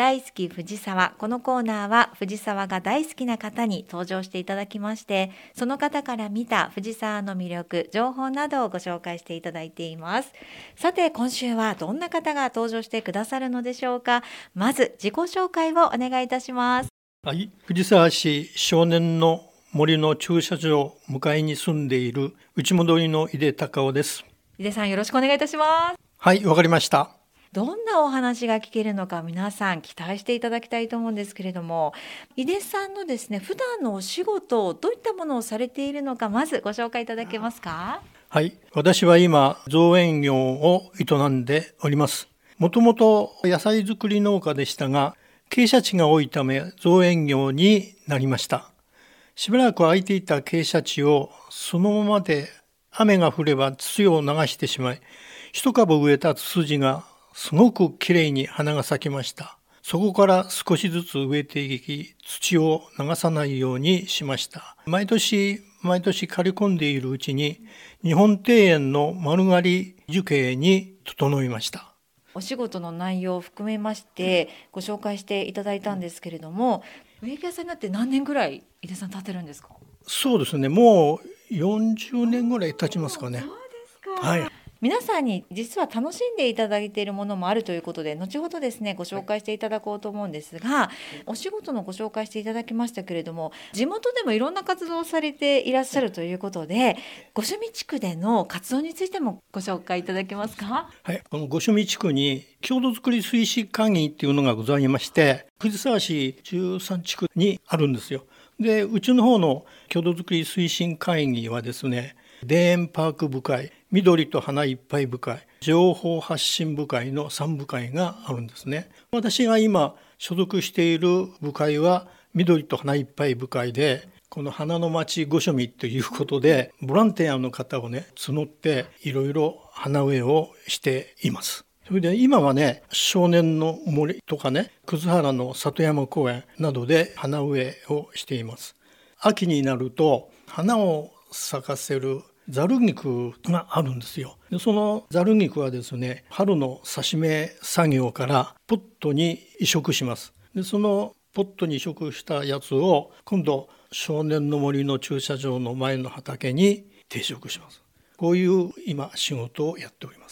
大好き藤沢。このコーナーは藤沢が大好きな方に登場していただきまして、その方から見た藤沢の魅力、情報などをご紹介していただいています。さて今週はどんな方が登場してくださるのでしょうか。まず自己紹介をお願いいたします。 はい、藤沢市少年の森の駐車場向かいに住んでいる内戻りの井出隆夫です。 井出さん、よろしくお願いいたします。 はい、わかりました。 どんなお話が聞けるのか皆さん期待していただきたいと思うんですけれども、井出さんのですね、普段のお仕事、どういったものをされているのか、まずご紹介いただけますか。 はい、私は今造園業を営んでおります。もともと野菜作り農家でしたが、傾斜地が多いため造園業になりました。しばらく空いていた傾斜地をそのままで雨が降れば土を流してしまい、一株植えたツツジがすごくきれいに花が咲きました。そこから少しずつ植えていき、土を流さないようにしました。毎年刈り込んでいるうちに、日本庭園の丸刈り樹形に整いました。 お仕事の内容を含めましてご紹介していただいたんですけれども、植木屋さんになって何年ぐらい井出さん経ってるんですか。 そうですね、もう40年ぐらい経ちますかね。 そうですか。 はい。 皆さんに実は楽しんでいただいているものもあるということで、後ほどですねご紹介していただこうと思うんですが、お仕事のご紹介していただきましたけれども、地元でもいろんな活動をされていらっしゃるということで、五趣味地区での活動についてもご紹介いただけますか。 はい、この五趣味地区に郷土づくり推進会議っていうのがございまして、藤沢市13地区にあるんですよ。で、うちの方の郷土づくり推進会議はですね、田園パーク部会、緑と花いっぱい部会、情報発信部会の3部会があるんですね。私が今所属している部会は緑と花いっぱい部会で、この花の町ご趣味ということでボランティアの方をね募っていろいろ花植えをしています。それで今はね、少年の森とかね、葛原の里山公園などで花植えをしています。秋になると花を咲かせるざる菊があるんですよ。でそのざる菊はですね、春の挿し芽作業からポットに移植します。でそのポットに移植したやつを今度少年の森の駐車場の前の畑に定植します。こういう今仕事をやっております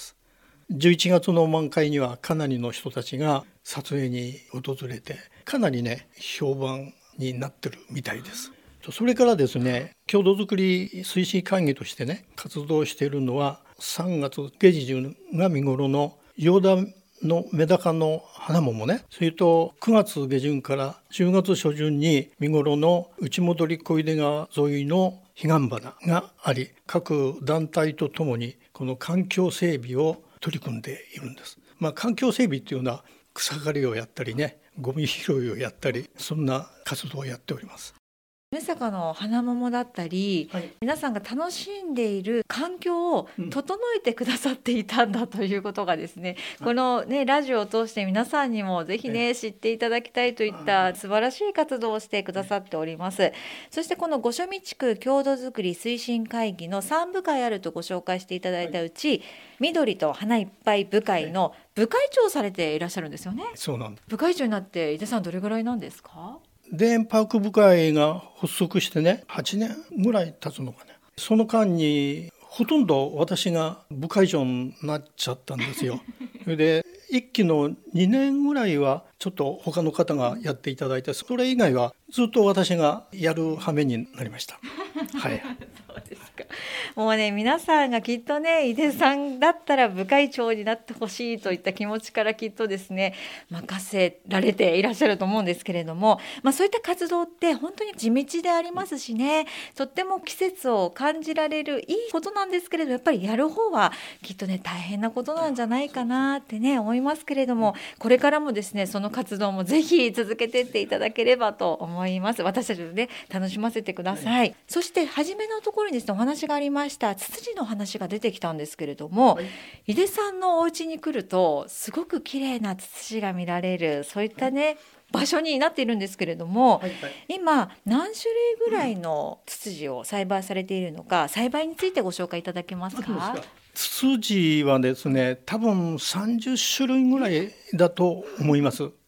。11月の満開にはかなりの人たちが撮影に訪れて、かなりね評判になってるみたいです。それからですね、郷土づくり推進会議としてね活動しているのは、3月下旬が見頃のヨーダのメダカの花桃ね、それと9月下旬から10月初旬に見頃の内戻り小出川沿いの彼岸花があり、各団体とともにこの環境整備を取り組んでいるんです。環境整備っていうのは草刈りをやったりね、ゴミ拾いをやったり、そんな活動をやっております。 梅坂の花桃だったり、はい、皆さんが楽しんでいる環境を整えてくださっていたんだということがですね、このねラジオを通して皆さんにもぜひね知っていただきたいといった素晴らしい活動をしてくださっております。そしてこの五趣味地区郷土づくり推進会議の3部会あるとご紹介していただいたうち、緑と花いっぱい部会の部会長をされていらっしゃるんですよね。 そうなんです。 部会長になって井出さんどれぐらいなんですか。 田園パーク部会が発足してね8年ぐらい経つのかね。その間にほとんど私が部会長になっちゃったんですよ。それで1期の2年ぐらいはちょっと他の方がやっていただいて、それ以外はずっと私がやる羽目になりました。はい。 そうですか。もうね皆さんがきっとね井出さんだったら部会長になってほしいといった気持ちからきっとですね任せられていらっしゃると思うんですけれども、そういった活動って本当に地道でありますしね、とっても季節を感じられるいいことなんですけれど、やっぱりやる方はきっとね大変なことなんじゃないかなってね思いますけれども、これからもですねその活動もぜひ続けていっていただければと思います。私たちをね楽しませてください。そして初めのところにですねお話がありましたツツジの話が出てきたんですけれども、井出さんのお家に来るとすごく綺麗なツツジが見られる、そういったね場所になっているんですけれども、今何種類ぐらいのツツジを栽培されているのか、栽培についてご紹介いただけますか。 ツツジはですね多分30種類ぐらいだと思います。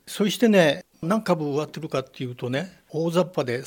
そしてね、何株植わってるかっていうとね、大雑把で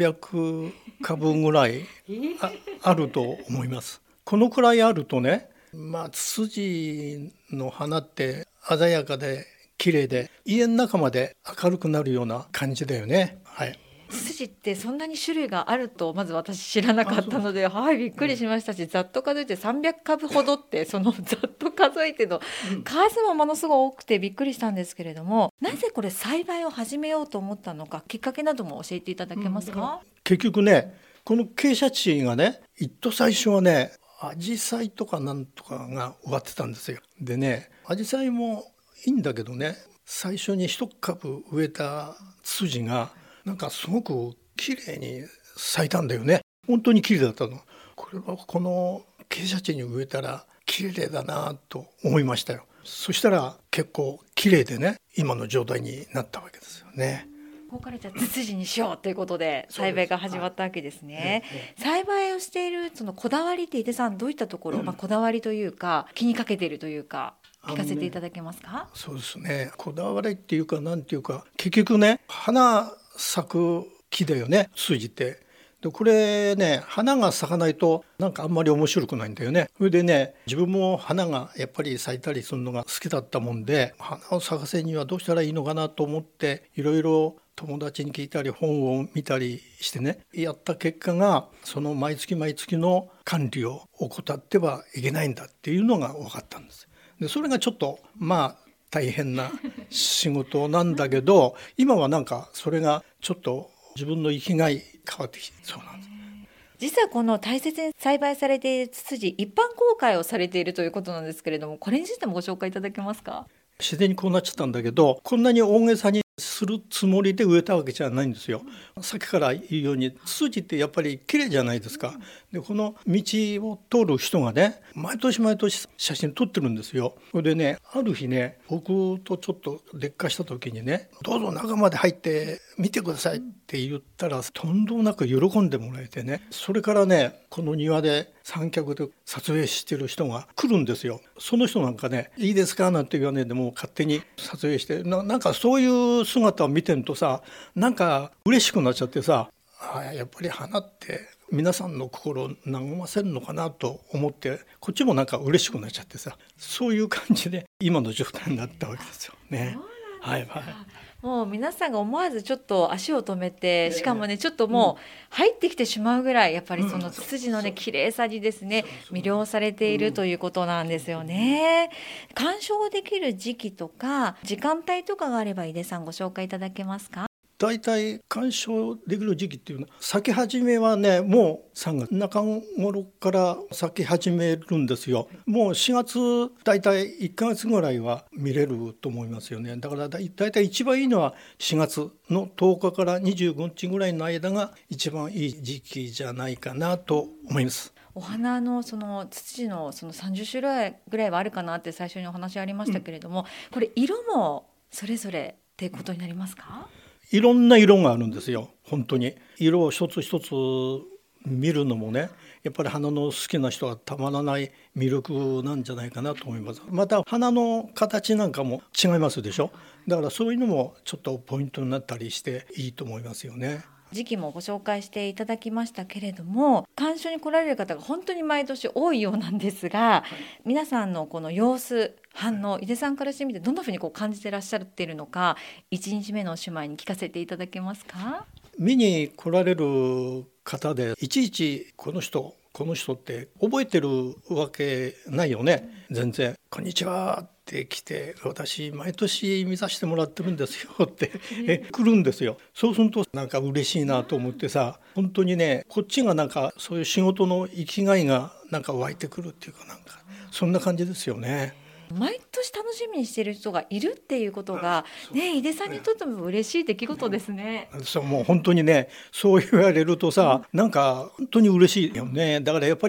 300株ぐらいあると思います。このくらいあるとね、ツツジの花って鮮やかで綺麗で、家の中まで明るくなるような感じだよね。はい。 ツツジってそんなに種類があるとまず私知らなかったので、はい、びっくりしましたし、ざっと数えて300株ほどって、そのざっと数えての数もものすごい多くてびっくりしたんですけれども、なぜこれ栽培を始めようと思ったのか、きっかけなども教えていただけますか？ 結局ね、この傾斜地がね、一等最初はね、アジサイとかなんとかが植わってたんですよ。でね、アジサイもいいんだけどね、最初に一株植えたツツジがなんかすごく綺麗に咲いたんだよね。本当に綺麗だったの。これはこの傾斜地に植えたら綺麗だなと思いましたよ。そしたら結構綺麗でね、今の状態になったわけですよね。 ここからじゃあツツジにしようということで栽培が始まったわけですね。栽培をしているそのこだわりって、井出さんどういったところ、こだわりというか気にかけているというか聞かせていただけますか？ そうですね、こだわりっていうかなんていうか、結局ね、花咲く木だよね、ツツジって。でこれね、花が咲かないとなんかあんまり面白くないんだよね。それでね、自分も花がやっぱり咲いたりするのが好きだったもんで、花を咲かせにはどうしたらいいのかなと思って、いろいろ友達に聞いたり本を見たりしてね、やった結果が、その毎月毎月の管理を怠ってはいけないんだっていうのが分かったんです。でそれがちょっと大変な仕事なんだけど今はなんかそれがちょっと自分の生きがい変わってきて、そうなんです。 実はこの大切に栽培されているツツジ、一般公開をされているということなんですけれども、これについてもご紹介いただけますか？ 自然にこうなっちゃったんだけど、こんなに大げさにするつもりで植えたわけじゃないんですよ。さっきから言うようにツツジってやっぱり綺麗じゃないですか。でこの道を通る人がね、毎年毎年写真撮ってるんですよ。それでね、ある日ね、僕とちょっと劣化した時にね、どうぞ中まで入って見てくださいって言ったら、とんでもなく喜んでもらえてね、それからね、この庭で三脚で撮影してる人が来るんですよ。その人なんかね、いいですかなんて言わねえでもう勝手に撮影して、なんかそういう姿を見てるとさ、なんか嬉しくなっちゃってさ、やっぱり花って皆さんの心を和ませるのかなと思って、こっちもなんか嬉しくなっちゃってさ、そういう感じで今の状態になったわけですよね。はいはい。 もう皆さんが思わずちょっと足を止めて、しかもねちょっともう入ってきてしまうぐらい、やっぱりそのツツジのね綺麗さにですね魅了されているということなんですよね。鑑賞できる時期とか時間帯とかがあれば井出さんご紹介いただけますか？ だいたい鑑賞できる時期っていうのは、咲き始めはね、もう3月中頃から咲き始めるんですよ。もう4月だいたい1ヶ月ぐらいは見れると思いますよね。だからだいたい一番いいのは4月の10日から25日ぐらいの間が一番いい時期じゃないかなと思います。 お花のそのツツジのその30種類ぐらいはあるかなって最初にお話ありましたけれども、これ色もそれぞれってことになりますか？ いろんな色があるんですよ。本当に色を一つ一つ見るのもね、やっぱり花の好きな人はたまらない魅力なんじゃないかなと思います。また花の形なんかも違いますでしょ。だからそういうのもちょっとポイントになったりしていいと思いますよね。 時期もご紹介していただきましたけれども、鑑賞に来られる方が本当に毎年多いようなんですが、皆さんのこの様子反応、井出さんからしてみてどんなふうにこう感じてらっしゃっているのか、1日目のおしまいに聞かせていただけますか？ 見に来られる方でいちいちこの人って覚えてるわけないよね。全然こんにちはって来て、私毎年見させてもらってるんですよって来るんですよ。そうするとなんか嬉しいなと思ってさ、本当にね、こっちがなんかそういう仕事の生きがいがなんか湧いてくるっていうか、なんかそんな感じですよね。 毎年楽しみにしている人がいるっていうことがね、井出さんにとっても嬉しい出来事ですね。 そうもう本当にね、そう言われるとさ、なんか本当に嬉しいよね。だからやっぱり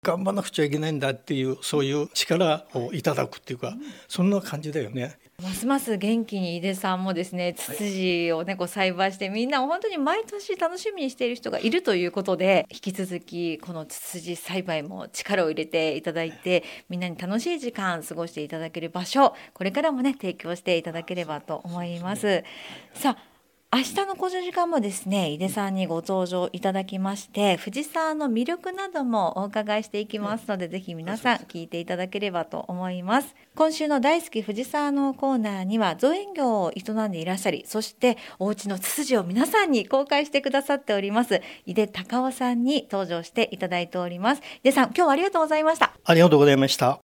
頑張らなくちゃいけないんだっていう、そういう力をいただくっていうか、そんな感じだよね。 ますます元気に井出さんもですね、ツツジをねこう栽培して、みんな本当に毎年楽しみにしている人がいるということで、引き続きこのツツジ栽培も力を入れていただいて、みんなに楽しい時間過ごしていただける場所、これからもね提供していただければと思います。さあ、明日のこの時間もですね、井出さんにご登場いただきまして、藤沢の魅力などもお伺いしていきますので、ぜひ皆さん聞いていただければと思います。今週の大好き藤沢のコーナーには、造園業を営んでいらっしゃり、そしてお家のツツジを皆さんに公開してくださっております井出隆夫さんに登場していただいております。井出さん、今日はありがとうございました。 ありがとうございました。